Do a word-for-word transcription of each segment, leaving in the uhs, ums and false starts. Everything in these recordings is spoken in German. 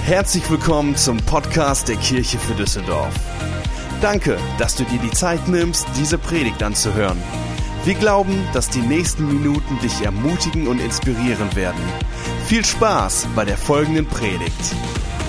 Herzlich willkommen zum Podcast der Kirche für Düsseldorf. Danke, dass du dir die Zeit nimmst, diese Predigt anzuhören. Wir glauben, dass die nächsten Minuten dich ermutigen und inspirieren werden. Viel Spaß bei der folgenden Predigt.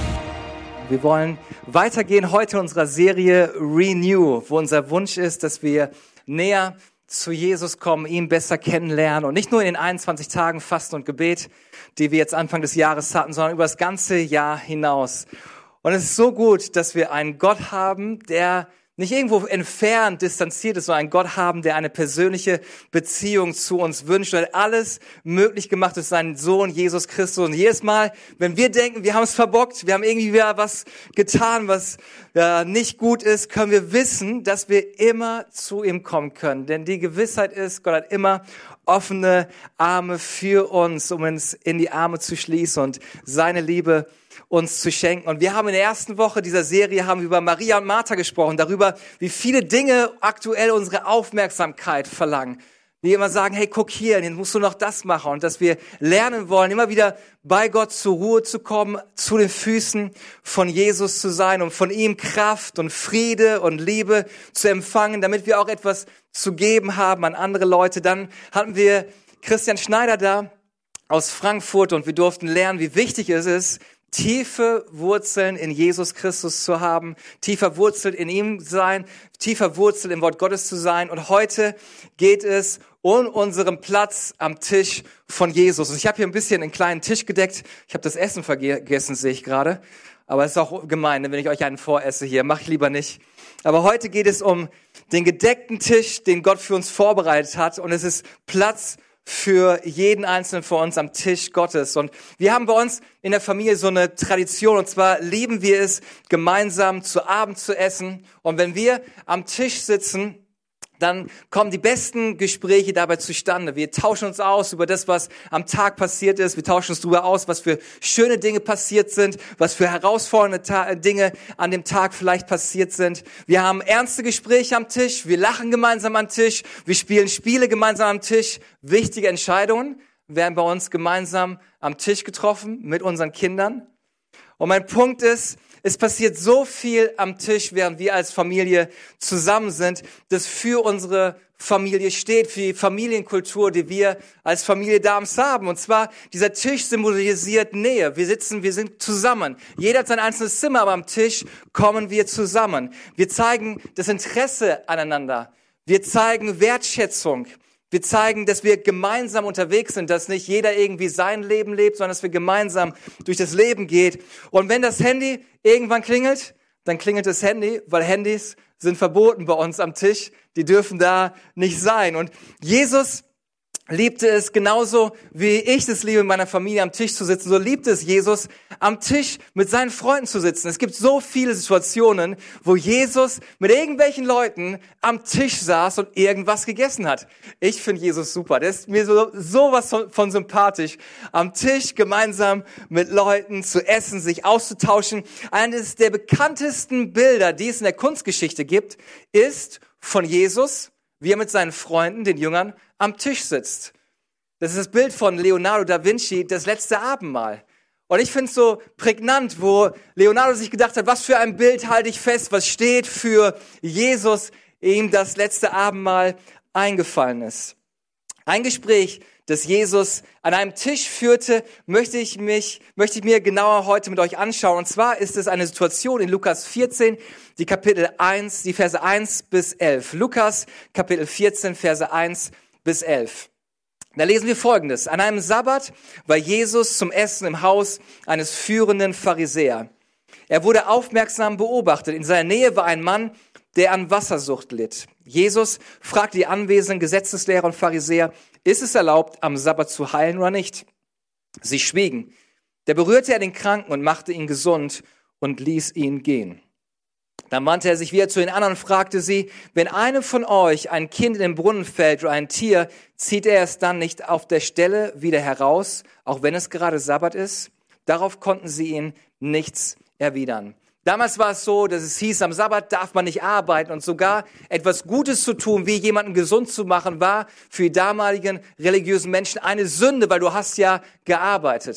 Wir wollen weitergehen heute in unserer Serie Renew, wo unser Wunsch ist, dass wir näher zu Jesus kommen, ihn besser kennenlernen und nicht nur in den einundzwanzig Tagen Fasten und Gebet, die wir jetzt Anfang des Jahres hatten, sondern über das ganze Jahr hinaus. Und es ist so gut, dass wir einen Gott haben, der nicht irgendwo entfernt, distanziert ist, sondern einen Gott haben, der eine persönliche Beziehung zu uns wünscht und alles möglich gemacht durch seinen Sohn Jesus Christus. Und jedes Mal, wenn wir denken, wir haben es verbockt, wir haben irgendwie wieder was getan, was ja, nicht gut ist, können wir wissen, dass wir immer zu ihm kommen können. Denn die Gewissheit ist, Gott hat immer offene Arme für uns, um uns in die Arme zu schließen und seine Liebe uns zu schenken. Und wir haben in der ersten Woche dieser Serie haben wir über Maria und Martha gesprochen, darüber, wie viele Dinge aktuell unsere Aufmerksamkeit verlangen. Die immer sagen, hey, guck hier, jetzt musst du noch das machen. Und dass wir lernen wollen, immer wieder bei Gott zur Ruhe zu kommen, zu den Füßen von Jesus zu sein, um von ihm Kraft und Friede und Liebe zu empfangen, damit wir auch etwas zu geben haben an andere Leute. Dann hatten wir Christian Schneider da aus Frankfurt und wir durften lernen, wie wichtig es ist, tiefe Wurzeln in Jesus Christus zu haben, tiefer Wurzel in ihm sein, tiefer Wurzel im Wort Gottes zu sein. Und heute geht es um unseren Platz am Tisch von Jesus. Und ich habe hier ein bisschen einen kleinen Tisch gedeckt. Ich habe das Essen vergessen, sehe ich gerade. Aber es ist auch gemein, wenn ich euch einen voresse hier. Mach ich lieber nicht. Aber heute geht es um den gedeckten Tisch, den Gott für uns vorbereitet hat. Und es ist Platz für jeden Einzelnen von uns am Tisch Gottes. Und wir haben bei uns in der Familie so eine Tradition, und zwar lieben wir es, gemeinsam zu Abend zu essen. Und wenn wir am Tisch sitzen, dann kommen die besten Gespräche dabei zustande. Wir tauschen uns aus über das, was am Tag passiert ist. Wir tauschen uns darüber aus, was für schöne Dinge passiert sind, was für herausfordernde Ta- Dinge an dem Tag vielleicht passiert sind. Wir haben ernste Gespräche am Tisch. Wir lachen gemeinsam am Tisch. Wir spielen Spiele gemeinsam am Tisch. Wichtige Entscheidungen werden bei uns gemeinsam am Tisch getroffen mit unseren Kindern. Und mein Punkt ist, es passiert so viel am Tisch, während wir als Familie zusammen sind, das für unsere Familie steht, für die Familienkultur, die wir als Familie Dahms haben. Und zwar, dieser Tisch symbolisiert Nähe. Wir sitzen, wir sind zusammen. Jeder hat sein einzelnes Zimmer, aber am Tisch kommen wir zusammen. Wir zeigen das Interesse aneinander. Wir zeigen Wertschätzung. Wir zeigen, dass wir gemeinsam unterwegs sind, dass nicht jeder irgendwie sein Leben lebt, sondern dass wir gemeinsam durch das Leben gehen. Und wenn das Handy irgendwann klingelt, dann klingelt das Handy, weil Handys sind verboten bei uns am Tisch. Die dürfen da nicht sein. Und Jesus liebte es genauso, wie ich es liebe, in meiner Familie am Tisch zu sitzen. So liebt es Jesus, am Tisch mit seinen Freunden zu sitzen. Es gibt so viele Situationen, wo Jesus mit irgendwelchen Leuten am Tisch saß und irgendwas gegessen hat. Ich finde Jesus super. Der ist mir so sowas von, von sympathisch. Am Tisch gemeinsam mit Leuten zu essen, sich auszutauschen. Eines der bekanntesten Bilder, die es in der Kunstgeschichte gibt, ist von Jesus, wie er mit seinen Freunden, den Jüngern, am Tisch sitzt. Das ist das Bild von Leonardo da Vinci, das letzte Abendmahl. Und ich finde es so prägnant, wo Leonardo sich gedacht hat, was für ein Bild halte ich fest, was steht für Jesus, ihm das letzte Abendmahl eingefallen ist. Ein Gespräch, das Jesus an einem Tisch führte, möchte ich mich, möchte ich mir genauer heute mit euch anschauen. Und zwar ist es eine Situation in Lukas vierzehn, die Kapitel eins, die Verse eins bis elf. Lukas, Kapitel vierzehn, Verse eins bis elf. Da lesen wir Folgendes. An einem Sabbat war Jesus zum Essen im Haus eines führenden Pharisäer. Er wurde aufmerksam beobachtet. In seiner Nähe war ein Mann, der an Wassersucht litt. Jesus fragte die anwesenden Gesetzeslehrer und Pharisäer, ist es erlaubt, am Sabbat zu heilen oder nicht? Sie schwiegen. Da berührte er den Kranken und machte ihn gesund und ließ ihn gehen. Dann wandte er sich wieder zu den anderen und fragte sie, wenn einem von euch ein Kind in den Brunnen fällt oder ein Tier, zieht er es dann nicht auf der Stelle wieder heraus, auch wenn es gerade Sabbat ist? Darauf konnten sie ihn nichts erwidern. Damals war es so, dass es hieß, am Sabbat darf man nicht arbeiten und sogar etwas Gutes zu tun, wie jemanden gesund zu machen, war für die damaligen religiösen Menschen eine Sünde, weil du hast ja gearbeitet.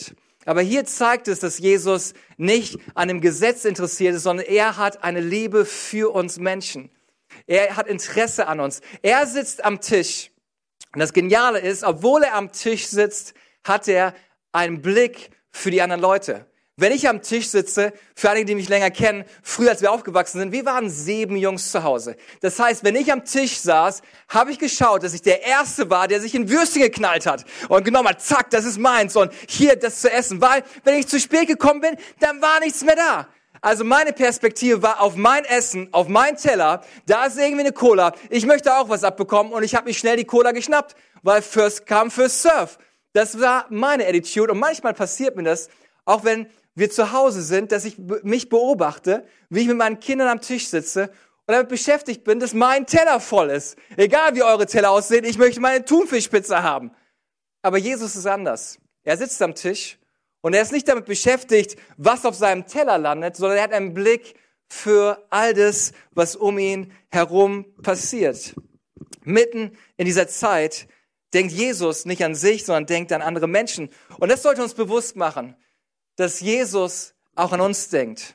Aber hier zeigt es, dass Jesus nicht an dem Gesetz interessiert ist, sondern er hat eine Liebe für uns Menschen. Er hat Interesse an uns. Er sitzt am Tisch. Und das Geniale ist, obwohl er am Tisch sitzt, hat er einen Blick für die anderen Leute. Wenn ich am Tisch sitze, für einige, die mich länger kennen, früher als wir aufgewachsen sind, wir waren sieben Jungs zu Hause. Das heißt, wenn ich am Tisch saß, habe ich geschaut, dass ich der Erste war, der sich in Würstchen geknallt hat und genommen hat, zack, das ist meins und hier das zu essen. Weil, wenn ich zu spät gekommen bin, dann war nichts mehr da. Also meine Perspektive war auf mein Essen, auf meinen Teller, da ist irgendwie eine Cola, ich möchte auch was abbekommen und ich habe mich schnell die Cola geschnappt, weil first come, first serve. Das war meine Attitude und manchmal passiert mir das, auch wenn wir zu Hause sind, dass ich mich beobachte, wie ich mit meinen Kindern am Tisch sitze und damit beschäftigt bin, dass mein Teller voll ist. Egal wie eure Teller aussehen, ich möchte meine Thunfischpizza haben. Aber Jesus ist anders. Er sitzt am Tisch und er ist nicht damit beschäftigt, was auf seinem Teller landet, sondern er hat einen Blick für all das, was um ihn herum passiert. Mitten in dieser Zeit denkt Jesus nicht an sich, sondern denkt an andere Menschen. Und das sollte uns bewusst machen, dass Jesus auch an uns denkt.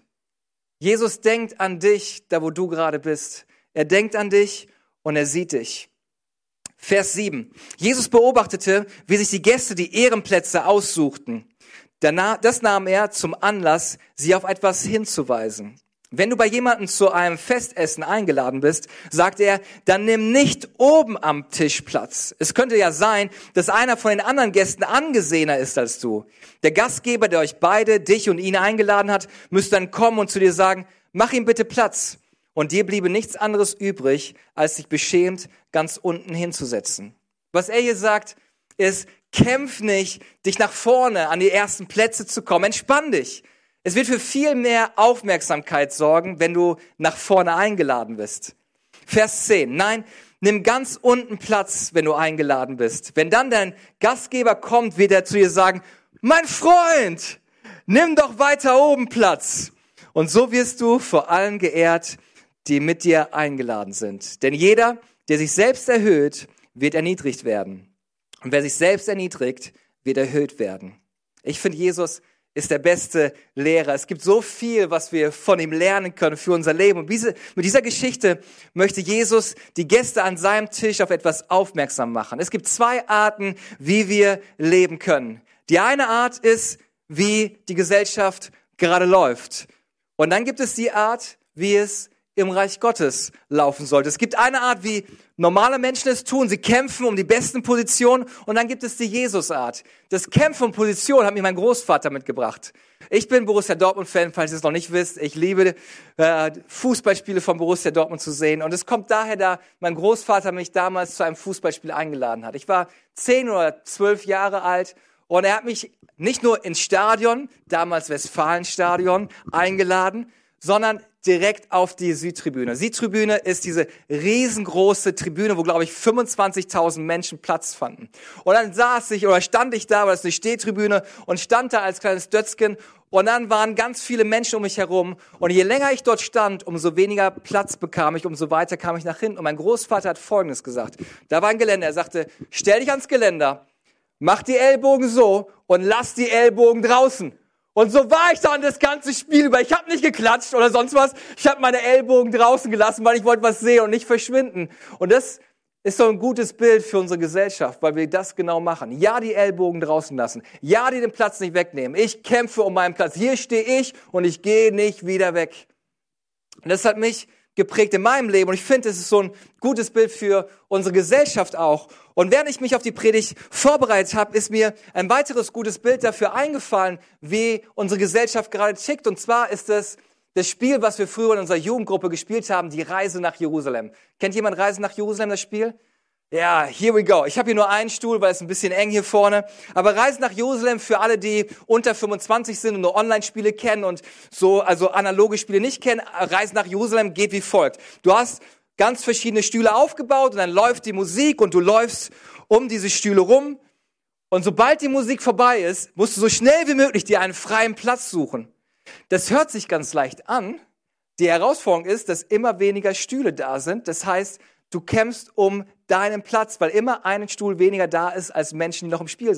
Jesus denkt an dich, da wo du gerade bist. Er denkt an dich und er sieht dich. Vers sieben. Jesus beobachtete, wie sich die Gäste die Ehrenplätze aussuchten. Das nahm er zum Anlass, sie auf etwas hinzuweisen. Wenn du bei jemandem zu einem Festessen eingeladen bist, sagt er, dann nimm nicht oben am Tisch Platz. Es könnte ja sein, dass einer von den anderen Gästen angesehener ist als du. Der Gastgeber, der euch beide, dich und ihn eingeladen hat, müsste dann kommen und zu dir sagen, mach ihm bitte Platz. Und dir bliebe nichts anderes übrig, als dich beschämt ganz unten hinzusetzen. Was er hier sagt, ist, kämpf nicht, dich nach vorne an die ersten Plätze zu kommen. Entspann dich. Es wird für viel mehr Aufmerksamkeit sorgen, wenn du nach vorne eingeladen bist. Vers zehn. Nein, nimm ganz unten Platz, wenn du eingeladen bist. Wenn dann dein Gastgeber kommt, wird er zu dir sagen, mein Freund, nimm doch weiter oben Platz. Und so wirst du vor allen geehrt, die mit dir eingeladen sind. Denn jeder, der sich selbst erhöht, wird erniedrigt werden. Und wer sich selbst erniedrigt, wird erhöht werden. Ich finde, Jesus ist der beste Lehrer. Es gibt so viel, was wir von ihm lernen können für unser Leben. Und diese, mit dieser Geschichte möchte Jesus die Gäste an seinem Tisch auf etwas aufmerksam machen. Es gibt zwei Arten, wie wir leben können. Die eine Art ist, wie die Gesellschaft gerade läuft. Und dann gibt es die Art, wie es im Reich Gottes laufen sollte. Es gibt eine Art, wie normale Menschen es tun. Sie kämpfen um die besten Positionen. Und dann gibt es die Jesus-Art. Das Kämpfen um Position hat mir mein Großvater mitgebracht. Ich bin Borussia Dortmund-Fan, falls ihr es noch nicht wisst. Ich liebe äh, Fußballspiele von Borussia Dortmund zu sehen. Und es kommt daher, da mein Großvater mich damals zu einem Fußballspiel eingeladen hat. Ich war zehn oder zwölf Jahre alt. Und er hat mich nicht nur ins Stadion, damals Westfalenstadion, eingeladen, sondern direkt auf die Südtribüne. Südtribüne ist diese riesengroße Tribüne, wo, glaube ich, fünfundzwanzigtausend Menschen Platz fanden. Und dann saß ich oder stand ich da, weil das ist eine Stehtribüne, und stand da als kleines Dötzchen. Und dann waren ganz viele Menschen um mich herum. Und je länger ich dort stand, umso weniger Platz bekam ich, umso weiter kam ich nach hinten. Und mein Großvater hat Folgendes gesagt. Da war ein Geländer. Er sagte, stell dich ans Geländer, mach die Ellbogen so und lass die Ellbogen draußen. Und so war ich dann das ganze Spiel über. Ich habe nicht geklatscht oder sonst was. Ich habe meine Ellbogen draußen gelassen, weil ich wollte was sehen und nicht verschwinden. Und das ist so ein gutes Bild für unsere Gesellschaft, weil wir das genau machen. Ja, die Ellbogen draußen lassen. Ja, die den Platz nicht wegnehmen. Ich kämpfe um meinen Platz. Hier stehe ich und ich gehe nicht wieder weg. Und das hat mich geprägt in meinem Leben. Und ich finde, es ist so ein gutes Bild für unsere Gesellschaft auch. Und während ich mich auf die Predigt vorbereitet habe, ist mir ein weiteres gutes Bild dafür eingefallen, wie unsere Gesellschaft gerade tickt. Und zwar ist es das Spiel, was wir früher in unserer Jugendgruppe gespielt haben, die Reise nach Jerusalem. Kennt jemand Reise nach Jerusalem, das Spiel? Ja, here we go. Ich habe hier nur einen Stuhl, weil es ein bisschen eng hier vorne. Aber Reise nach Jerusalem für alle, die unter fünfundzwanzig sind und nur Online-Spiele kennen und so, also analoge Spiele nicht kennen. Reise nach Jerusalem geht wie folgt. Du hast ganz verschiedene Stühle aufgebaut und dann läuft die Musik und du läufst um diese Stühle rum. Und sobald die Musik vorbei ist, musst du so schnell wie möglich dir einen freien Platz suchen. Das hört sich ganz leicht an. Die Herausforderung ist, dass immer weniger Stühle da sind. Das heißt, du kämpfst um deinen Platz, weil immer ein Stuhl weniger da ist, als Menschen, die noch im Spiel sind.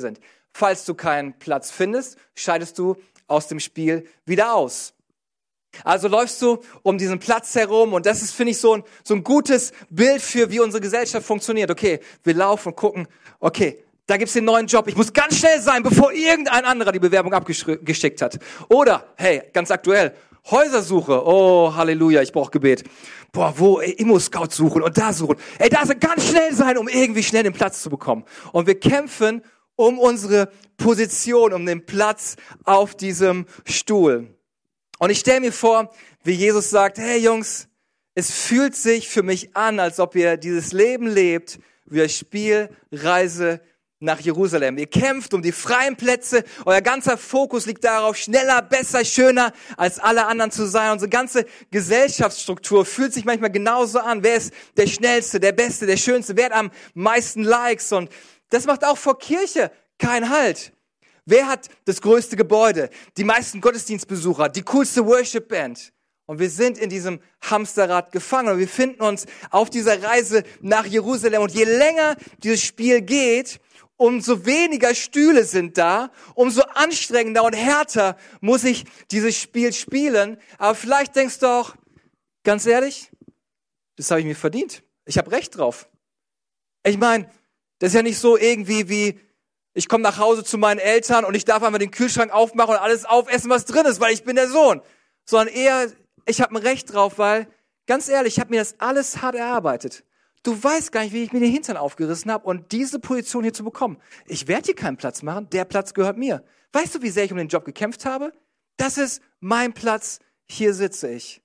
Falls du keinen Platz findest, scheidest du aus dem Spiel wieder aus. Also läufst du um diesen Platz herum und das ist, finde ich, so ein, so ein gutes Bild für, wie unsere Gesellschaft funktioniert. Okay, wir laufen und gucken, okay, da gibt's den neuen Job. Ich muss ganz schnell sein, bevor irgendein anderer die Bewerbung abgeschickt hat. Oder, hey, ganz aktuell, Häusersuche. Oh, Halleluja, ich brauche Gebet. Boah, wo? Ey, Immo-Scout suchen und da suchen. Ey, da soll ganz schnell sein, um irgendwie schnell den Platz zu bekommen. Und wir kämpfen um unsere Position, um den Platz auf diesem Stuhl. Und ich stelle mir vor, wie Jesus sagt, hey Jungs, es fühlt sich für mich an, als ob ihr dieses Leben lebt, wie eine Spielreise nach Jerusalem. Ihr kämpft um die freien Plätze, euer ganzer Fokus liegt darauf, schneller, besser, schöner als alle anderen zu sein. Unsere ganze Gesellschaftsstruktur fühlt sich manchmal genauso an. Wer ist der Schnellste, der Beste, der Schönste? Wer hat am meisten Likes? Und das macht auch vor Kirche keinen Halt. Wer hat das größte Gebäude, die meisten Gottesdienstbesucher, die coolste Worship-Band? Und wir sind in diesem Hamsterrad gefangen und wir finden uns auf dieser Reise nach Jerusalem. Und je länger dieses Spiel geht, umso weniger Stühle sind da, umso anstrengender und härter muss ich dieses Spiel spielen. Aber vielleicht denkst du auch, ganz ehrlich, das habe ich mir verdient. Ich habe Recht drauf. Ich meine, das ist ja nicht so irgendwie wie, ich komme nach Hause zu meinen Eltern und ich darf einmal den Kühlschrank aufmachen und alles aufessen, was drin ist, weil ich bin der Sohn. Sondern eher, ich habe ein Recht drauf, weil, ganz ehrlich, ich habe mir das alles hart erarbeitet. Du weißt gar nicht, wie ich mir den Hintern aufgerissen habe, um diese Position hier zu bekommen. Ich werde hier keinen Platz machen, der Platz gehört mir. Weißt du, wie sehr ich um den Job gekämpft habe? Das ist mein Platz, hier sitze ich.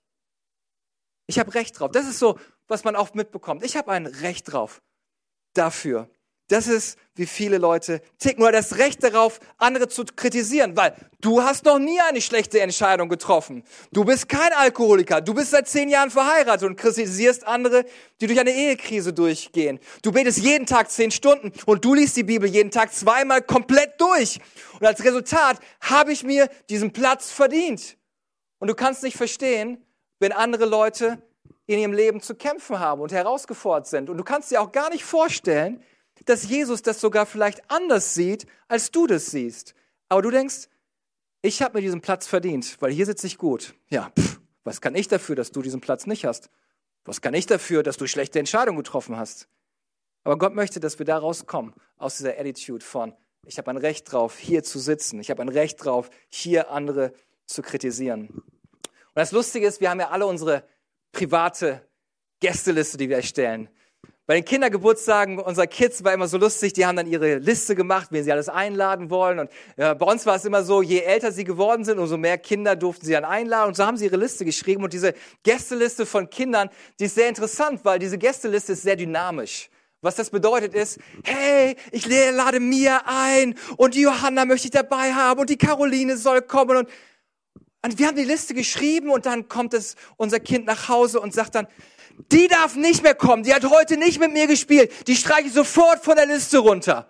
Ich habe Recht drauf. Das ist so, was man oft mitbekommt. Ich habe ein Recht drauf dafür. Das ist, wie viele Leute ticken, oder das Recht darauf, andere zu kritisieren, weil du hast noch nie eine schlechte Entscheidung getroffen. Du bist kein Alkoholiker, du bist seit zehn Jahren verheiratet und kritisierst andere, die durch eine Ehekrise durchgehen. Du betest jeden Tag zehn Stunden und du liest die Bibel jeden Tag zweimal komplett durch. Und als Resultat habe ich mir diesen Platz verdient. Und du kannst nicht verstehen, wenn andere Leute in ihrem Leben zu kämpfen haben und herausgefordert sind. Und du kannst dir auch gar nicht vorstellen, dass Jesus das sogar vielleicht anders sieht, als du das siehst. Aber du denkst, ich habe mir diesen Platz verdient, weil hier sitze ich gut. Ja, pff, was kann ich dafür, dass du diesen Platz nicht hast? Was kann ich dafür, dass du schlechte Entscheidungen getroffen hast? Aber Gott möchte, dass wir da rauskommen, aus dieser Attitude von, ich habe ein Recht drauf, hier zu sitzen. Ich habe ein Recht drauf, hier andere zu kritisieren. Und das Lustige ist, wir haben ja alle unsere private Gästeliste, die wir erstellen. Bei den Kindergeburtstagen unserer Kids war immer so lustig, die haben dann ihre Liste gemacht, wen sie alles einladen wollen. Und ja, bei uns war es immer so, je älter sie geworden sind, umso mehr Kinder durften sie dann einladen. Und so haben sie ihre Liste geschrieben. Und diese Gästeliste von Kindern, die ist sehr interessant, weil diese Gästeliste ist sehr dynamisch. Was das bedeutet ist, hey, ich lade Mia ein und die Johanna möchte ich dabei haben und die Caroline soll kommen. Und, und wir haben die Liste geschrieben und dann kommt es unser Kind nach Hause und sagt dann, die darf nicht mehr kommen, die hat heute nicht mit mir gespielt, die streiche ich sofort von der Liste runter.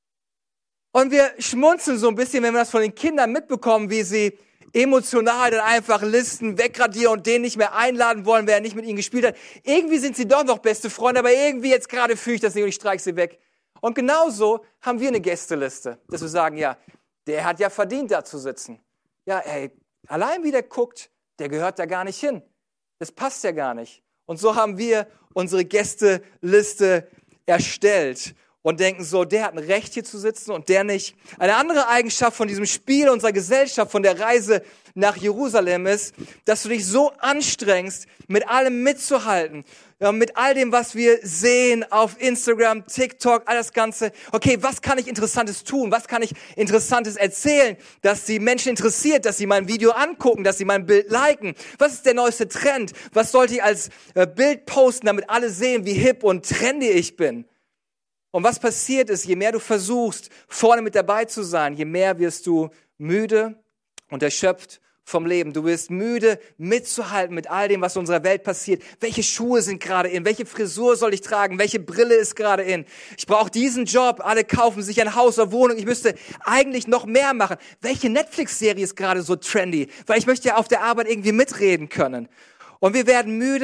Und wir schmunzeln so ein bisschen, wenn wir das von den Kindern mitbekommen, wie sie emotional dann einfach Listen wegradieren und den nicht mehr einladen wollen, wer nicht mit ihnen gespielt hat. Irgendwie sind sie doch noch beste Freunde, aber irgendwie jetzt gerade fühle ich das nicht und ich streiche sie weg. Und genauso haben wir eine Gästeliste, dass wir sagen, ja, der hat ja verdient, da zu sitzen. Ja, ey, allein wie der guckt, der gehört da gar nicht hin. Das passt ja gar nicht. Und so haben wir unsere Gästeliste erstellt und denken so, der hat ein Recht hier zu sitzen und der nicht. Eine andere Eigenschaft von diesem Spiel unserer Gesellschaft, von der Reise nach Jerusalem ist, dass du dich so anstrengst, mit allem mitzuhalten. Ja, mit all dem, was wir sehen auf Instagram, TikTok, all das Ganze. Okay, was kann ich Interessantes tun? Was kann ich Interessantes erzählen, dass die Menschen interessiert, dass sie mein Video angucken, dass sie mein Bild liken? Was ist der neueste Trend? Was sollte ich als äh, Bild posten, damit alle sehen, wie hip und trendy ich bin? Und was passiert ist, je mehr du versuchst, vorne mit dabei zu sein, je mehr wirst du müde und erschöpft vom Leben. Du wirst müde, mitzuhalten mit all dem, was in unserer Welt passiert. Welche Schuhe sind gerade in? Welche Frisur soll ich tragen? Welche Brille ist gerade in? Ich brauche diesen Job. Alle kaufen sich ein Haus oder Wohnung. Ich müsste eigentlich noch mehr machen. Welche Netflix-Serie ist gerade so trendy? Weil ich möchte ja auf der Arbeit irgendwie mitreden können. Und wir werden müde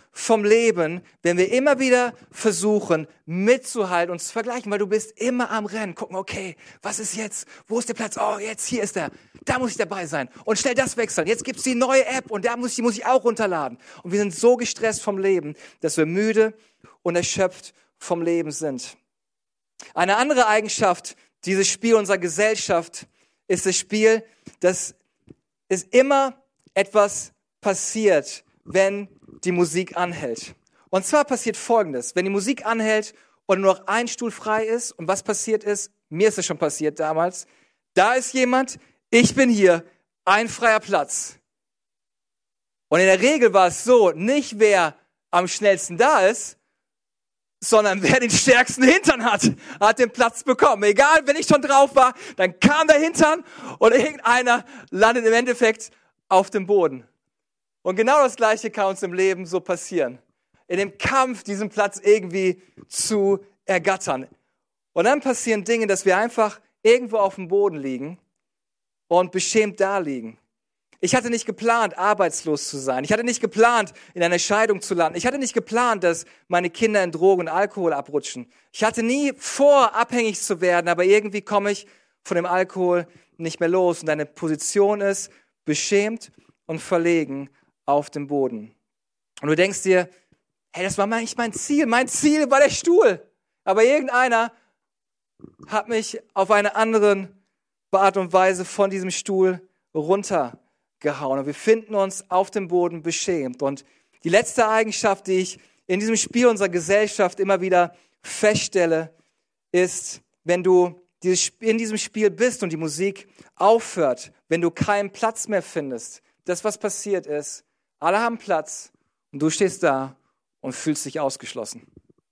vom Leben, wenn wir immer wieder versuchen, mitzuhalten und zu vergleichen, weil du bist immer am Rennen. Gucken, okay, was ist jetzt? Wo ist der Platz? Oh, jetzt, hier ist er. Da muss ich dabei sein. Und schnell das wechseln. Jetzt gibt's die neue App und da muss, die muss ich auch runterladen. Und wir sind so gestresst vom Leben, dass wir müde und erschöpft vom Leben sind. Eine andere Eigenschaft dieses Spiel unserer Gesellschaft ist das Spiel, dass es immer etwas passiert, wenn die Musik anhält. Und zwar passiert Folgendes. Wenn die Musik anhält und nur noch ein Stuhl frei ist und was passiert ist, mir ist es schon passiert damals, da ist jemand, ich bin hier, ein freier Platz. Und in der Regel war es so, nicht wer am schnellsten da ist, sondern wer den stärksten Hintern hat, hat den Platz bekommen. Egal, wenn ich schon drauf war, dann kam der Hintern und irgendeiner landet im Endeffekt auf dem Boden. Und genau das Gleiche kann uns im Leben so passieren. In dem Kampf, diesen Platz irgendwie zu ergattern. Und dann passieren Dinge, dass wir einfach irgendwo auf dem Boden liegen und beschämt da liegen. Ich hatte nicht geplant, arbeitslos zu sein. Ich hatte nicht geplant, in einer Scheidung zu landen. Ich hatte nicht geplant, dass meine Kinder in Drogen und Alkohol abrutschen. Ich hatte nie vor, abhängig zu werden, aber irgendwie komme ich von dem Alkohol nicht mehr los. Und deine Position ist beschämt und verlegen auf dem Boden. Und du denkst dir, hey, das war eigentlich mein Ziel. Mein Ziel war der Stuhl. Aber irgendeiner hat mich auf eine andere Art und Weise von diesem Stuhl runtergehauen. Und wir finden uns auf dem Boden beschämt. Und die letzte Eigenschaft, die ich in diesem Spiel unserer Gesellschaft immer wieder feststelle, ist, wenn du in diesem Spiel bist und die Musik aufhört, wenn du keinen Platz mehr findest. Das, was passiert ist, alle haben Platz und du stehst da und fühlst dich ausgeschlossen.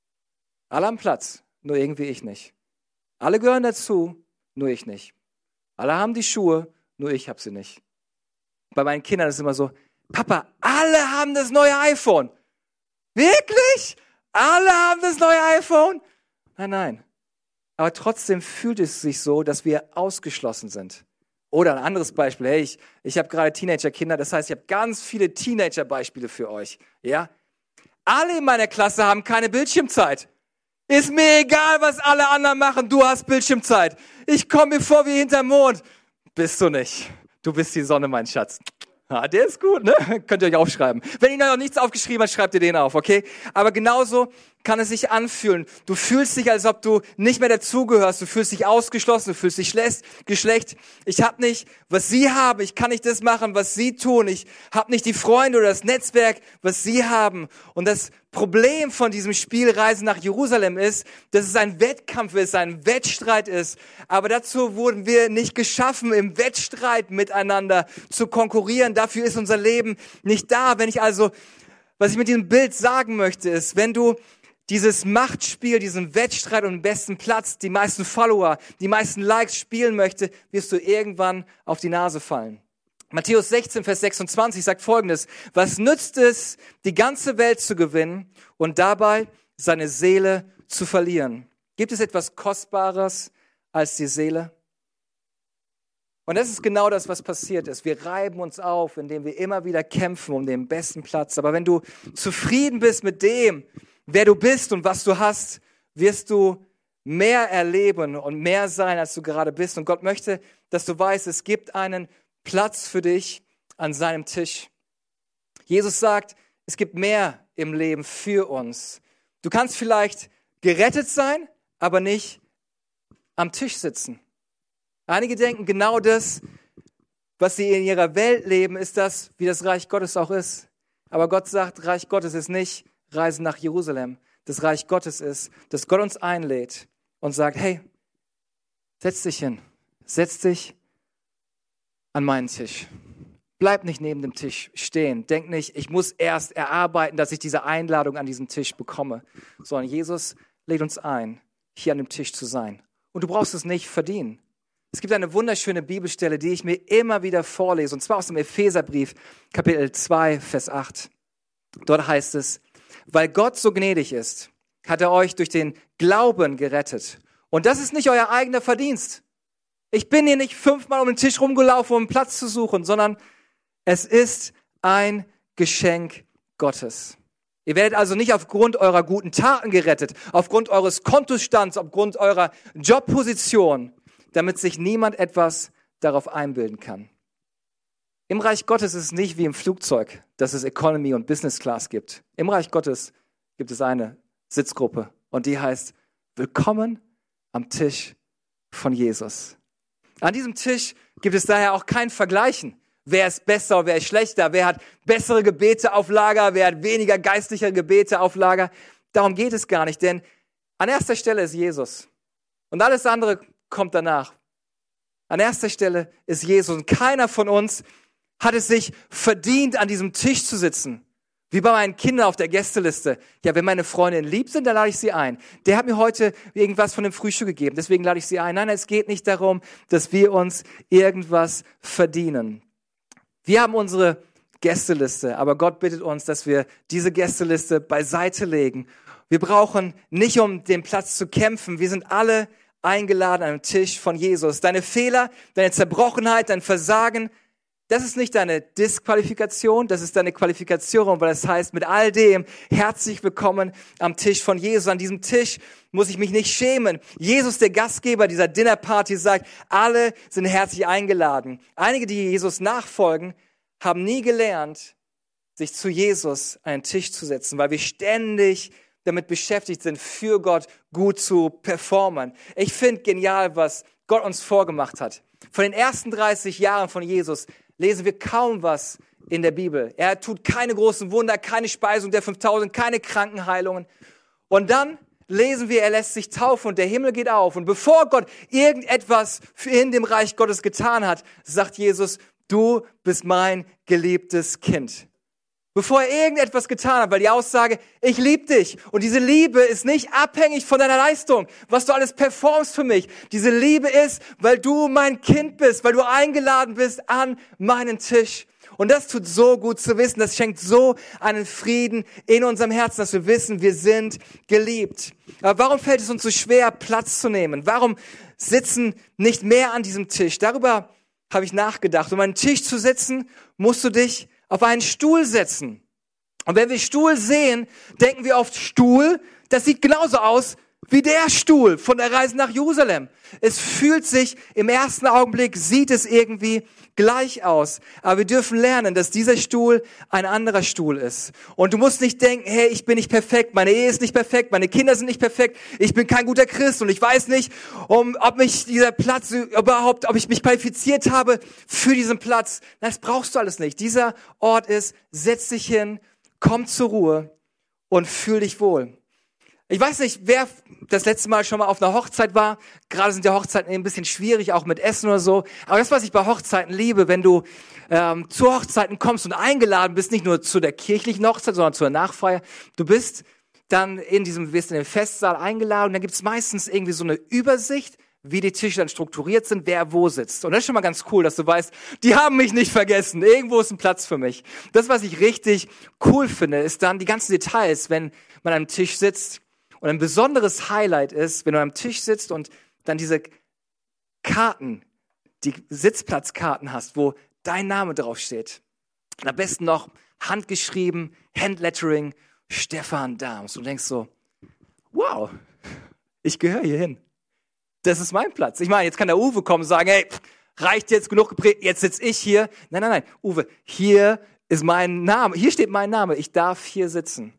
Alle haben Platz, nur irgendwie ich nicht. Alle gehören dazu, nur ich nicht. Alle haben die Schuhe, nur ich habe sie nicht. Bei meinen Kindern ist es immer so, Papa, alle haben das neue iPhone. Wirklich? Alle haben das neue iPhone? Nein, nein. Aber trotzdem fühlt es sich so, dass wir ausgeschlossen sind. Oder ein anderes Beispiel. Hey, ich, ich habe gerade Teenager-Kinder, das heißt, ich habe ganz viele Teenager-Beispiele für euch. Ja? Alle in meiner Klasse haben keine Bildschirmzeit. Ist mir egal, was alle anderen machen, du hast Bildschirmzeit. Ich komme mir vor wie hinterm Mond. Bist du nicht. Du bist die Sonne, mein Schatz. Ah, der ist gut, ne? Könnt ihr euch aufschreiben. Wenn ihr noch nichts aufgeschrieben habt, schreibt ihr den auf, okay? Aber genauso kann es sich anfühlen. Du fühlst dich, als ob du nicht mehr dazugehörst. Du fühlst dich ausgeschlossen, du fühlst dich schlecht. Ich habe nicht, was sie haben. Ich kann nicht das machen, was sie tun. Ich habe nicht die Freunde oder das Netzwerk, was sie haben. Und das Problem von diesem Spiel Reise nach Jerusalem ist, dass es ein Wettkampf ist, ein Wettstreit ist. Aber dazu wurden wir nicht geschaffen, im Wettstreit miteinander zu konkurrieren. Dafür ist unser Leben nicht da. Wenn ich also, was ich mit diesem Bild sagen möchte, ist, wenn du dieses Machtspiel, diesen Wettstreit um den besten Platz, die meisten Follower, die meisten Likes spielen möchte, wirst du irgendwann auf die Nase fallen. Matthäus sechzehn, Vers sechsundzwanzig sagt Folgendes: Was nützt es, die ganze Welt zu gewinnen und dabei seine Seele zu verlieren? Gibt es etwas Kostbares als die Seele? Und das ist genau das, was passiert ist. Wir reiben uns auf, indem wir immer wieder kämpfen um den besten Platz. Aber wenn du zufrieden bist mit dem, wer du bist und was du hast, wirst du mehr erleben und mehr sein, als du gerade bist. Und Gott möchte, dass du weißt, es gibt einen Platz für dich an seinem Tisch. Jesus sagt, es gibt mehr im Leben für uns. Du kannst vielleicht gerettet sein, aber nicht am Tisch sitzen. Einige denken, genau das, was sie in ihrer Welt leben, ist das, wie das Reich Gottes auch ist. Aber Gott sagt, Reich Gottes ist nicht Reisen nach Jerusalem. Das Reich Gottes ist, dass Gott uns einlädt und sagt, hey, setz dich hin, setz dich an meinen Tisch. Bleib nicht neben dem Tisch stehen. Denk nicht, ich muss erst erarbeiten, dass ich diese Einladung an diesen Tisch bekomme. Sondern Jesus lädt uns ein, hier an dem Tisch zu sein. Und du brauchst es nicht verdienen. Es gibt eine wunderschöne Bibelstelle, die ich mir immer wieder vorlese, und zwar aus dem Epheserbrief, Kapitel zwei, Vers acht. Dort heißt es, weil Gott so gnädig ist, hat er euch durch den Glauben gerettet. Und das ist nicht euer eigener Verdienst. Ich bin hier nicht fünfmal um den Tisch rumgelaufen, um einen Platz zu suchen, sondern es ist ein Geschenk Gottes. Ihr werdet also nicht aufgrund eurer guten Taten gerettet, aufgrund eures Kontostands, aufgrund eurer Jobposition, damit sich niemand etwas darauf einbilden kann. Im Reich Gottes ist es nicht wie im Flugzeug, dass es Economy und Business Class gibt. Im Reich Gottes gibt es eine Sitzgruppe und die heißt Willkommen am Tisch von Jesus. An diesem Tisch gibt es daher auch kein Vergleichen. Wer ist besser, wer ist schlechter, wer hat bessere Gebete auf Lager, wer hat weniger geistliche Gebete auf Lager. Darum geht es gar nicht, denn an erster Stelle ist Jesus und alles andere kommt danach. An erster Stelle ist Jesus und keiner von uns hat es sich verdient, an diesem Tisch zu sitzen. Wie bei meinen Kindern auf der Gästeliste. Ja, wenn meine Freundinnen lieb sind, dann lade ich sie ein. Der hat mir heute irgendwas von dem Frühstück gegeben, deswegen lade ich sie ein. Nein, es geht nicht darum, dass wir uns irgendwas verdienen. Wir haben unsere Gästeliste, aber Gott bittet uns, dass wir diese Gästeliste beiseite legen. Wir brauchen nicht, um den Platz zu kämpfen. Wir sind alle eingeladen an den Tisch von Jesus. Deine Fehler, deine Zerbrochenheit, dein Versagen, das ist nicht deine Disqualifikation, das ist deine Qualifikation, weil das heißt, mit all dem herzlich willkommen am Tisch von Jesus. An diesem Tisch muss ich mich nicht schämen. Jesus, der Gastgeber dieser Dinnerparty, sagt, alle sind herzlich eingeladen. Einige, die Jesus nachfolgen, haben nie gelernt, sich zu Jesus an den Tisch zu setzen, weil wir ständig damit beschäftigt sind, für Gott gut zu performen. Ich finde genial, was Gott uns vorgemacht hat. Von den ersten dreißig Jahren von Jesus lesen wir kaum was in der Bibel. Er tut keine großen Wunder, keine Speisung der fünftausend, keine Krankenheilungen. Und dann lesen wir, er lässt sich taufen und der Himmel geht auf. Und bevor Gott irgendetwas in dem Reich Gottes getan hat, sagt Jesus, du bist mein geliebtes Kind. Bevor er irgendetwas getan hat, weil die Aussage, ich liebe dich. Und diese Liebe ist nicht abhängig von deiner Leistung, was du alles performst für mich. Diese Liebe ist, weil du mein Kind bist, weil du eingeladen bist an meinen Tisch. Und das tut so gut zu wissen, das schenkt so einen Frieden in unserem Herzen, dass wir wissen, wir sind geliebt. Aber warum fällt es uns so schwer, Platz zu nehmen? Warum sitzen nicht mehr an diesem Tisch? Darüber habe ich nachgedacht. Um an den Tisch zu sitzen, musst du dich auf einen Stuhl setzen. Und wenn wir Stuhl sehen, denken wir oft Stuhl, das sieht genauso aus wie der Stuhl von der Reise nach Jerusalem. Es fühlt sich, im ersten Augenblick sieht es irgendwie gleich aus. Aber wir dürfen lernen, dass dieser Stuhl ein anderer Stuhl ist. Und du musst nicht denken, hey, ich bin nicht perfekt, meine Ehe ist nicht perfekt, meine Kinder sind nicht perfekt, ich bin kein guter Christ und ich weiß nicht, um, ob mich dieser Platz überhaupt, ob ich mich qualifiziert habe für diesen Platz. Das brauchst du alles nicht. Dieser Ort ist, setz dich hin, komm zur Ruhe und fühl dich wohl. Ich weiß nicht, wer das letzte Mal schon mal auf einer Hochzeit war. Gerade sind ja Hochzeiten ein bisschen schwierig, auch mit Essen oder so. Aber das, was ich bei Hochzeiten liebe, wenn du ähm, zu Hochzeiten kommst und eingeladen bist, nicht nur zu der kirchlichen Hochzeit, sondern zur Nachfeier. Du bist dann in diesem, wirst in den Festsaal eingeladen und dann gibt es meistens irgendwie so eine Übersicht, wie die Tische dann strukturiert sind, wer wo sitzt. Und das ist schon mal ganz cool, dass du weißt, die haben mich nicht vergessen. Irgendwo ist ein Platz für mich. Das, was ich richtig cool finde, ist dann die ganzen Details, wenn man am Tisch sitzt. Und ein besonderes Highlight ist, wenn du am Tisch sitzt und dann diese Karten, die Sitzplatzkarten hast, wo dein Name draufsteht. Und am besten noch handgeschrieben, Handlettering, Stefan Dahms. Und du denkst so, wow, ich gehöre hier hin. Das ist mein Platz. Ich meine, jetzt kann der Uwe kommen und sagen, hey, reicht jetzt genug gepredigt, jetzt sitze ich hier. Nein, nein, nein, Uwe, hier ist mein Name, hier steht mein Name, ich darf hier sitzen.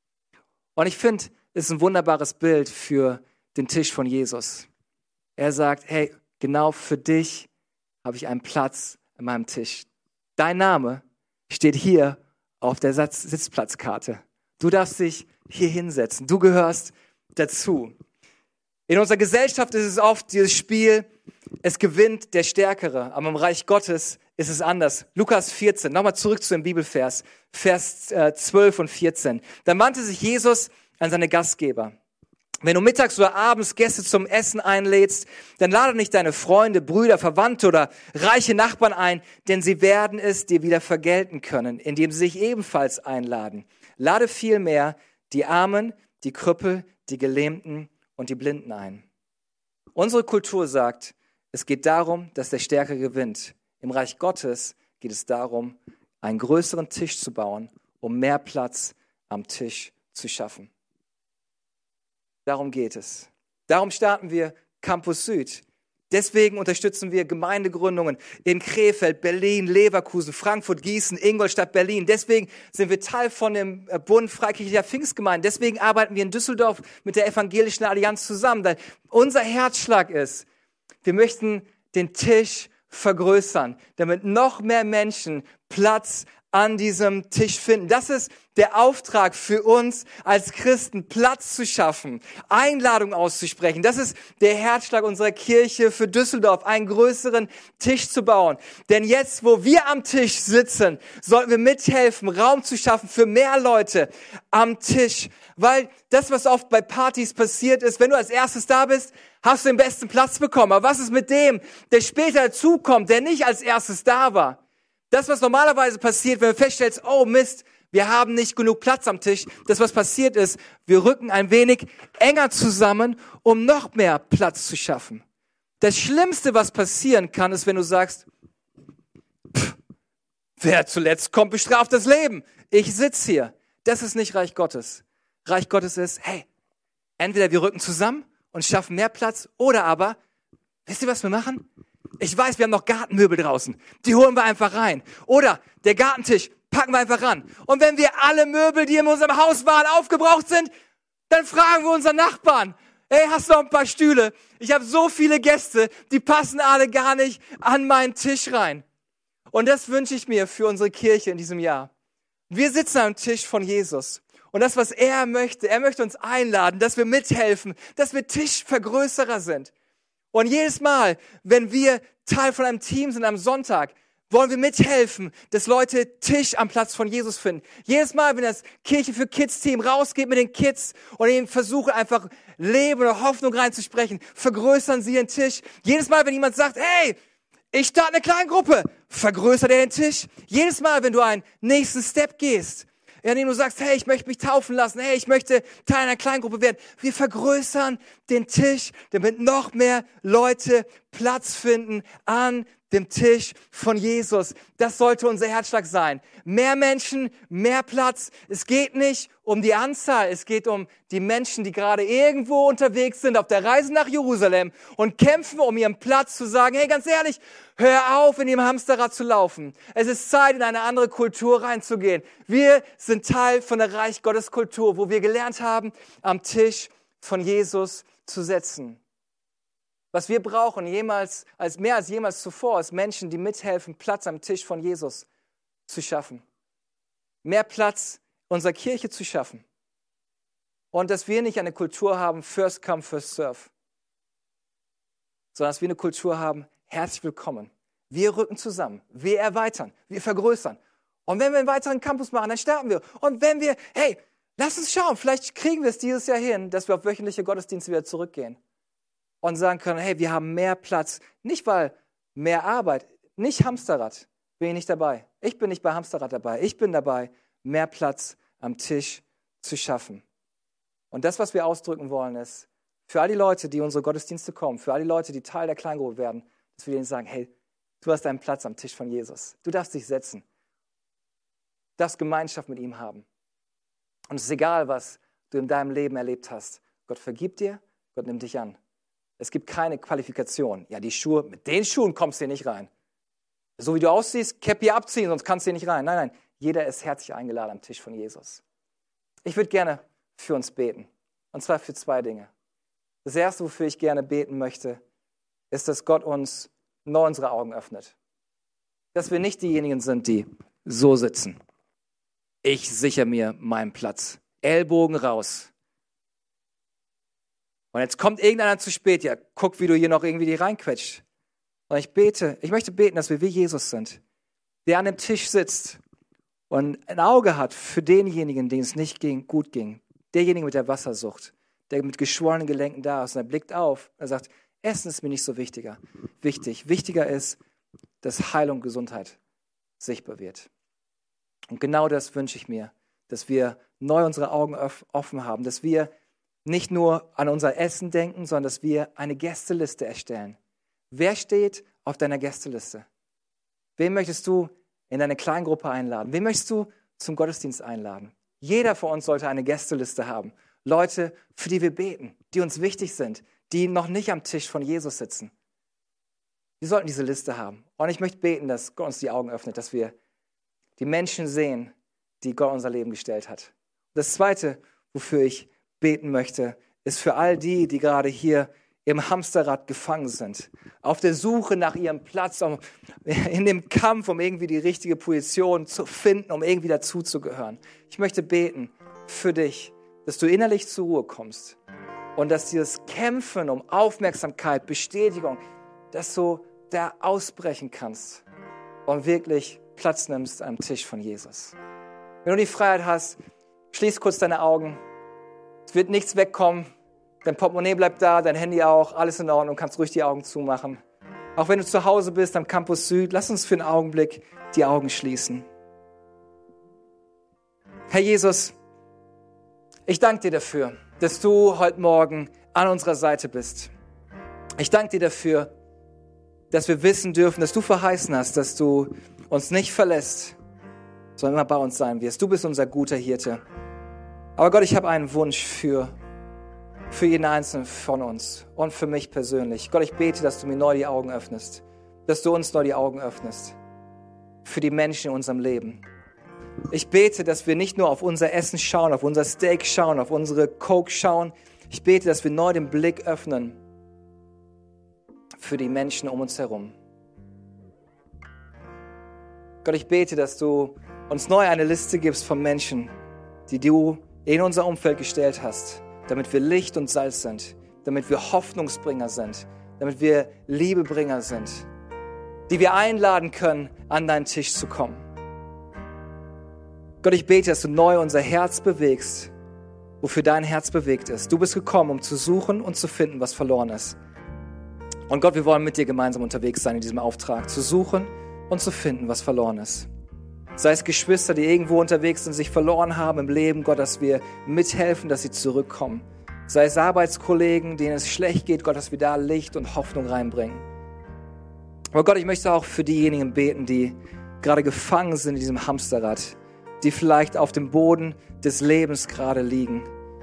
Und ich finde, es ist ein wunderbares Bild für den Tisch von Jesus. Er sagt, hey, genau für dich habe ich einen Platz an meinem Tisch. Dein Name steht hier auf der Satz- Sitzplatzkarte. Du darfst dich hier hinsetzen. Du gehörst dazu. In unserer Gesellschaft ist es oft dieses Spiel, es gewinnt der Stärkere. Aber im Reich Gottes ist es anders. Lukas vierzehn, nochmal zurück zu dem Bibelvers, Vers äh, zwölf und vierzehn. Dann wandte sich Jesus an seine Gastgeber. Wenn du mittags oder abends Gäste zum Essen einlädst, dann lade nicht deine Freunde, Brüder, Verwandte oder reiche Nachbarn ein, denn sie werden es dir wieder vergelten können, indem sie sich ebenfalls einladen. Lade vielmehr die Armen, die Krüppel, die Gelähmten und die Blinden ein. Unsere Kultur sagt, es geht darum, dass der Stärkere gewinnt. Im Reich Gottes geht es darum, einen größeren Tisch zu bauen, um mehr Platz am Tisch zu schaffen. Darum geht es. Darum starten wir Campus Süd. Deswegen unterstützen wir Gemeindegründungen in Krefeld, Berlin, Leverkusen, Frankfurt, Gießen, Ingolstadt, Berlin. Deswegen sind wir Teil von dem Bund Freikirchlicher Pfingstgemeinden. Deswegen arbeiten wir in Düsseldorf mit der Evangelischen Allianz zusammen. Denn unser Herzschlag ist, wir möchten den Tisch vergrößern, damit noch mehr Menschen Platz an diesem Tisch finden. Das ist der Auftrag für uns als Christen, Platz zu schaffen, Einladung auszusprechen. Das ist der Herzschlag unserer Kirche für Düsseldorf, einen größeren Tisch zu bauen. Denn jetzt, wo wir am Tisch sitzen, sollten wir mithelfen, Raum zu schaffen für mehr Leute am Tisch. Weil das, was oft bei Partys passiert ist, wenn du als erstes da bist, hast du den besten Platz bekommen. Aber was ist mit dem, der später dazukommt, der nicht als erstes da war? Das, was normalerweise passiert, wenn du feststellst, oh Mist, wir haben nicht genug Platz am Tisch. Das, was passiert ist, wir rücken ein wenig enger zusammen, um noch mehr Platz zu schaffen. Das Schlimmste, was passieren kann, ist, wenn du sagst, pff, wer zuletzt kommt, bestraft das Leben. Ich sitze hier. Das ist nicht Reich Gottes. Reich Gottes ist, hey, entweder wir rücken zusammen und schaffen mehr Platz, oder aber, wisst ihr, was wir machen? Ich weiß, wir haben noch Gartenmöbel draußen. Die holen wir einfach rein. Oder der Gartentisch packen wir einfach ran. Und wenn wir alle Möbel, die in unserem Haus waren, aufgebraucht sind, dann fragen wir unseren Nachbarn, hey, hast du noch ein paar Stühle? Ich habe so viele Gäste, die passen alle gar nicht an meinen Tisch rein. Und das wünsche ich mir für unsere Kirche in diesem Jahr. Wir sitzen am Tisch von Jesus. Und das, was er möchte, er möchte uns einladen, dass wir mithelfen, dass wir Tischvergrößerer sind. Und jedes Mal, wenn wir Teil von einem Team sind am Sonntag, wollen wir mithelfen, dass Leute Tisch am Platz von Jesus finden. Jedes Mal, wenn das Kirche für Kids Team rausgeht mit den Kids und ihnen versuchen einfach Leben oder Hoffnung reinzusprechen, vergrößern sie den Tisch. Jedes Mal, wenn jemand sagt, hey, ich starte eine Kleingruppe, vergrößert er den Tisch. Jedes Mal, wenn du einen nächsten Step gehst, indem du sagst, hey, ich möchte mich taufen lassen, hey, ich möchte Teil einer Kleingruppe werden. Wir vergrößern den Tisch, damit noch mehr Leute Platz finden an dem Tisch von Jesus. Das sollte unser Herzschlag sein. Mehr Menschen, mehr Platz. Es geht nicht um die Anzahl, es geht um die Menschen, die gerade irgendwo unterwegs sind, auf der Reise nach Jerusalem und kämpfen um ihren Platz, zu sagen, hey, ganz ehrlich, hör auf, in dem Hamsterrad zu laufen. Es ist Zeit, in eine andere Kultur reinzugehen. Wir sind Teil von der Reich Gottes Kultur, wo wir gelernt haben, am Tisch von Jesus zu setzen. Was wir brauchen, jemals, als mehr als jemals zuvor, ist Menschen, die mithelfen, Platz am Tisch von Jesus zu schaffen. Mehr Platz unserer Kirche zu schaffen. Und dass wir nicht eine Kultur haben, first come, first serve, sondern dass wir eine Kultur haben, herzlich willkommen. Wir rücken zusammen, wir erweitern, wir vergrößern. Und wenn wir einen weiteren Campus machen, dann starten wir. Und wenn wir, hey, lass uns schauen, vielleicht kriegen wir es dieses Jahr hin, dass wir auf wöchentliche Gottesdienste wieder zurückgehen. Und sagen können, hey, wir haben mehr Platz. Nicht, weil mehr Arbeit, nicht Hamsterrad, bin ich nicht dabei. Ich bin nicht bei Hamsterrad dabei. Ich bin dabei, mehr Platz am Tisch zu schaffen. Und das, was wir ausdrücken wollen, ist, für all die Leute, die in unsere Gottesdienste kommen, für all die Leute, die Teil der Kleingruppe werden, dass wir denen sagen, hey, du hast einen Platz am Tisch von Jesus. Du darfst dich setzen. Du darfst Gemeinschaft mit ihm haben. Und es ist egal, was du in deinem Leben erlebt hast. Gott vergibt dir, Gott nimmt dich an. Es gibt keine Qualifikation. Ja, die Schuhe, mit den Schuhen kommst du hier nicht rein. So wie du aussiehst, Käppi abziehen, sonst kannst du hier nicht rein. Nein, nein, jeder ist herzlich eingeladen am Tisch von Jesus. Ich würde gerne für uns beten. Und zwar für zwei Dinge. Das Erste, wofür ich gerne beten möchte, ist, dass Gott uns neu unsere Augen öffnet. Dass wir nicht diejenigen sind, die so sitzen. Ich sichere mir meinen Platz. Ellbogen raus. Und jetzt kommt irgendeiner zu spät. Ja, guck, wie du hier noch irgendwie die reinquetscht. Und ich bete, ich möchte beten, dass wir wie Jesus sind, der an dem Tisch sitzt und ein Auge hat für denjenigen, denen es nicht ging, gut ging. Derjenige mit der Wassersucht, der mit geschwollenen Gelenken da ist. Und er blickt auf und er sagt, Essen ist mir nicht so wichtiger. Wichtig. Wichtiger ist, dass Heilung und Gesundheit sichtbar wird. Und genau das wünsche ich mir, dass wir neu unsere Augen offen haben, dass wir nicht nur an unser Essen denken, sondern dass wir eine Gästeliste erstellen. Wer steht auf deiner Gästeliste? Wen möchtest du in deine Kleingruppe einladen? Wen möchtest du zum Gottesdienst einladen? Jeder von uns sollte eine Gästeliste haben. Leute, für die wir beten, die uns wichtig sind, die noch nicht am Tisch von Jesus sitzen. Wir sollten diese Liste haben. Und ich möchte beten, dass Gott uns die Augen öffnet, dass wir die Menschen sehen, die Gott in unser Leben gestellt hat. Das Zweite, wofür ich beten möchte, ist für all die, die gerade hier im Hamsterrad gefangen sind, auf der Suche nach ihrem Platz, um, in dem Kampf, um irgendwie die richtige Position zu finden, um irgendwie dazuzugehören. Ich möchte beten für dich, dass du innerlich zur Ruhe kommst und dass dieses Kämpfen um Aufmerksamkeit, Bestätigung, dass du da ausbrechen kannst und wirklich Platz nimmst am Tisch von Jesus. Wenn du die Freiheit hast, schließ kurz deine Augen. Es wird nichts wegkommen. Dein Portemonnaie bleibt da, dein Handy auch, alles in Ordnung, kannst ruhig die Augen zumachen. Auch wenn du zu Hause bist am Campus Süd, lass uns für einen Augenblick die Augen schließen. Herr Jesus, ich danke dir dafür, dass du heute Morgen an unserer Seite bist. Ich danke dir dafür, dass wir wissen dürfen, dass du verheißen hast, dass du uns nicht verlässt, sondern immer bei uns sein wirst. Du bist unser guter Hirte. Aber Gott, ich habe einen Wunsch für für jeden Einzelnen von uns und für mich persönlich. Gott, ich bete, dass du mir neu die Augen öffnest, dass du uns neu die Augen öffnest für die Menschen in unserem Leben. Ich bete, dass wir nicht nur auf unser Essen schauen, auf unser Steak schauen, auf unsere Coke schauen. Ich bete, dass wir neu den Blick öffnen für die Menschen um uns herum. Gott, ich bete, dass du uns neu eine Liste gibst von Menschen, die du in unser Umfeld gestellt hast, damit wir Licht und Salz sind, damit wir Hoffnungsbringer sind, damit wir Liebebringer sind, die wir einladen können, an deinen Tisch zu kommen. Gott, ich bete, dass du neu unser Herz bewegst, wofür dein Herz bewegt ist. Du bist gekommen, um zu suchen und zu finden, was verloren ist. Und Gott, wir wollen mit dir gemeinsam unterwegs sein in diesem Auftrag, zu suchen und zu finden, was verloren ist. Sei es Geschwister, die irgendwo unterwegs sind, sich verloren haben im Leben, Gott, dass wir mithelfen, dass sie zurückkommen. Sei es Arbeitskollegen, denen es schlecht geht, Gott, dass wir da Licht und Hoffnung reinbringen. Aber Gott, ich möchte auch für diejenigen beten, die gerade gefangen sind in diesem Hamsterrad, die vielleicht auf dem Boden des Lebens gerade liegen,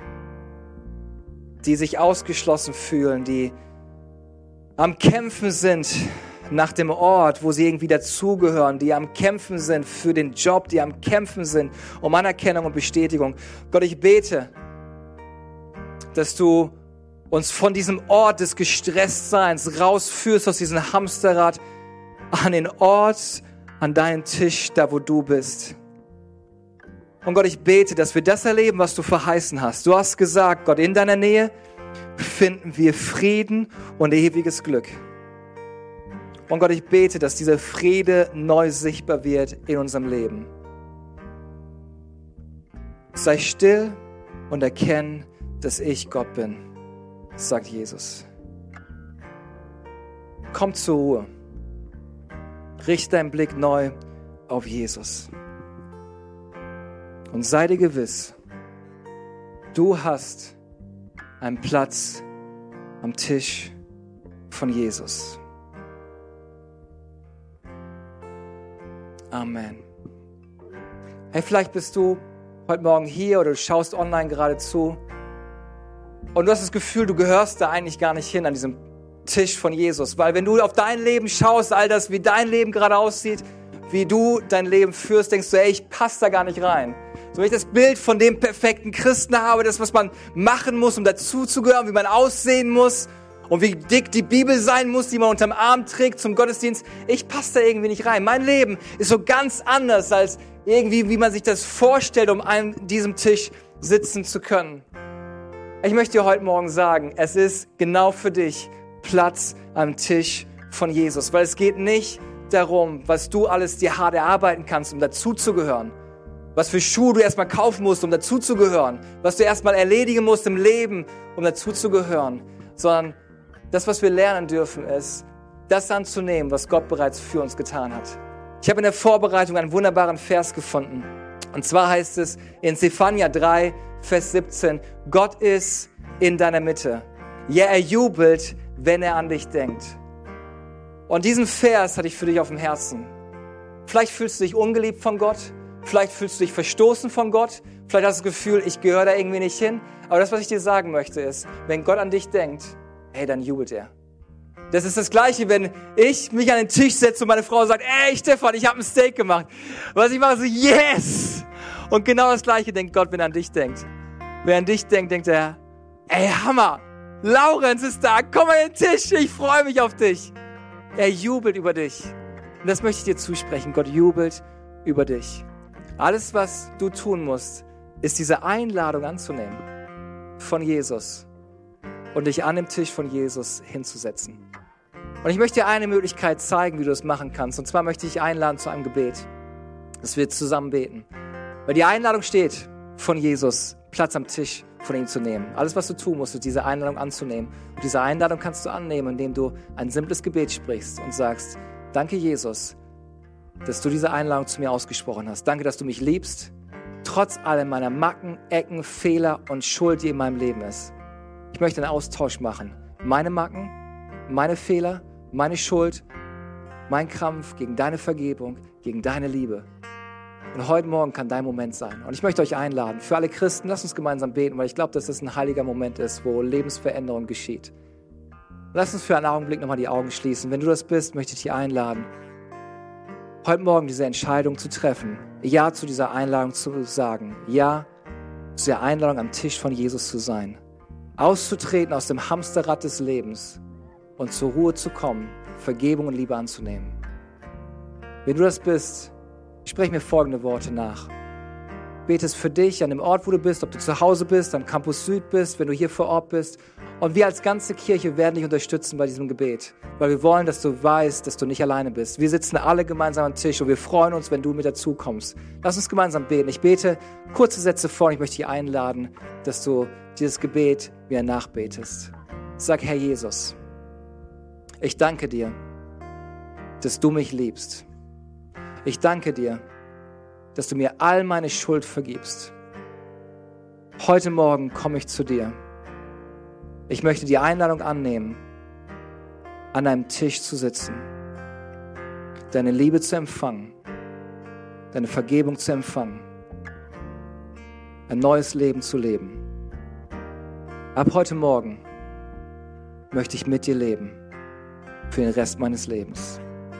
die sich ausgeschlossen fühlen, die am Kämpfen sind nach dem Ort, wo sie irgendwie dazugehören, die am Kämpfen sind für den Job, die am Kämpfen sind um Anerkennung und Bestätigung. Gott, ich bete, dass du uns von diesem Ort des Gestresstseins rausführst, aus diesem Hamsterrad, an den Ort, an deinen Tisch, da wo du bist. Und Gott, ich bete, dass wir das erleben, was du verheißen hast. Du hast gesagt, Gott, in deiner Nähe finden wir Frieden und ewiges Glück. Und Gott, ich bete, dass dieser Friede neu sichtbar wird in unserem Leben. Sei still und erkenn, dass ich Gott bin, sagt Jesus. Komm zur Ruhe. Richte deinen Blick neu auf Jesus. Und sei dir gewiss, du hast einen Platz am Tisch von Jesus. Amen. Hey, vielleicht bist du heute Morgen hier oder du schaust online gerade zu und du hast das Gefühl, du gehörst da eigentlich gar nicht hin an diesem Tisch von Jesus. Weil wenn du auf dein Leben schaust, all das, wie dein Leben gerade aussieht, wie du dein Leben führst, denkst du, ey, ich passe da gar nicht rein. So wie ich das Bild von dem perfekten Christen habe, das, was man machen muss, um dazuzugehören, wie man aussehen muss und wie dick die Bibel sein muss, die man unterm Arm trägt zum Gottesdienst. Ich passe da irgendwie nicht rein. Mein Leben ist so ganz anders als irgendwie, wie man sich das vorstellt, um an diesem Tisch sitzen zu können. Ich möchte dir heute Morgen sagen, es ist genau für dich Platz am Tisch von Jesus. Weil es geht nicht darum, was du alles dir hart erarbeiten kannst, um dazuzugehören. Was für Schuhe du erstmal kaufen musst, um dazuzugehören. Was du erstmal erledigen musst im Leben, um dazuzugehören. Sondern das, was wir lernen dürfen, ist, das anzunehmen, was Gott bereits für uns getan hat. Ich habe in der Vorbereitung einen wunderbaren Vers gefunden. Und zwar heißt es in Zephania drei, Vers siebzehn, Gott ist in deiner Mitte. Ja, er jubelt, wenn er an dich denkt. Und diesen Vers hatte ich für dich auf dem Herzen. Vielleicht fühlst du dich ungeliebt von Gott. Vielleicht fühlst du dich verstoßen von Gott. Vielleicht hast du das Gefühl, ich gehöre da irgendwie nicht hin. Aber das, was ich dir sagen möchte, ist, wenn Gott an dich denkt, hey, dann jubelt er. Das ist das Gleiche, wenn ich mich an den Tisch setze und meine Frau sagt, ey, Stefan, ich habe ein Steak gemacht. Was ich mache, so, yes! Und genau das Gleiche denkt Gott, wenn er an dich denkt. Wenn er an dich denkt, denkt er, ey, Hammer! Laurenz ist da, komm an den Tisch, ich freue mich auf dich. Er jubelt über dich. Und das möchte ich dir zusprechen. Gott jubelt über dich. Alles, was du tun musst, ist diese Einladung anzunehmen von Jesus und dich an dem Tisch von Jesus hinzusetzen. Und ich möchte dir eine Möglichkeit zeigen, wie du das machen kannst. Und zwar möchte ich dich einladen zu einem Gebet, dass wir zusammen beten. Weil die Einladung steht von Jesus, Platz am Tisch von ihm zu nehmen. Alles, was du tun musst, ist diese Einladung anzunehmen. Und diese Einladung kannst du annehmen, indem du ein simples Gebet sprichst und sagst, danke Jesus, dass du diese Einladung zu mir ausgesprochen hast. Danke, dass du mich liebst, trotz aller meiner Macken, Ecken, Fehler und Schuld, die in meinem Leben ist. Ich möchte einen Austausch machen. Meine Macken, meine Fehler, meine Schuld, mein Krampf gegen deine Vergebung, gegen deine Liebe. Und heute Morgen kann dein Moment sein. Und ich möchte euch einladen, für alle Christen, lasst uns gemeinsam beten, weil ich glaube, dass das ein heiliger Moment ist, wo Lebensveränderung geschieht. Lass uns für einen Augenblick nochmal die Augen schließen. Wenn du das bist, möchte ich dich einladen, heute Morgen diese Entscheidung zu treffen, Ja zu dieser Einladung zu sagen, Ja zu der Einladung am Tisch von Jesus zu sein, auszutreten aus dem Hamsterrad des Lebens und zur Ruhe zu kommen, Vergebung und Liebe anzunehmen. Wenn du das bist, sprich mir folgende Worte nach. Bete es für dich an dem Ort, wo du bist, ob du zu Hause bist, am Campus Süd bist, wenn du hier vor Ort bist. Und wir als ganze Kirche werden dich unterstützen bei diesem Gebet, weil wir wollen, dass du weißt, dass du nicht alleine bist. Wir sitzen alle gemeinsam am Tisch und wir freuen uns, wenn du mit dazu kommst. Lass uns gemeinsam beten. Ich bete kurze Sätze vor und ich möchte dich einladen, dass du dieses Gebet mir nachbetest. Sag, Herr Jesus, ich danke dir, dass du mich liebst. Ich danke dir, dass du mir all meine Schuld vergibst. Heute Morgen komme ich zu dir. Ich möchte die Einladung annehmen, an deinem Tisch zu sitzen, deine Liebe zu empfangen, deine Vergebung zu empfangen, ein neues Leben zu leben. Ab heute Morgen möchte ich mit dir leben, für den Rest meines Lebens.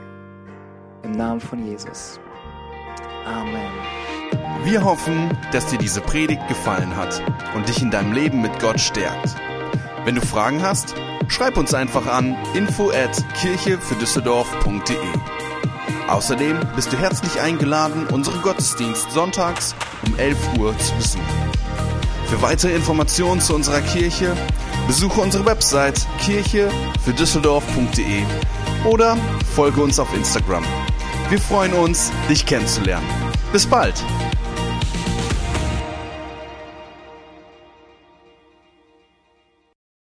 Im Namen von Jesus. Amen. Wir hoffen, dass dir diese Predigt gefallen hat und dich in deinem Leben mit Gott stärkt. Wenn du Fragen hast, schreib uns einfach an info at kirche für düsseldorf punkt de. Außerdem bist du herzlich eingeladen, unseren Gottesdienst sonntags um elf Uhr zu besuchen. Für weitere Informationen zu unserer Kirche besuche unsere Website kirche für düsseldorf punkt de oder folge uns auf Instagram. Wir freuen uns, dich kennenzulernen. Bis bald!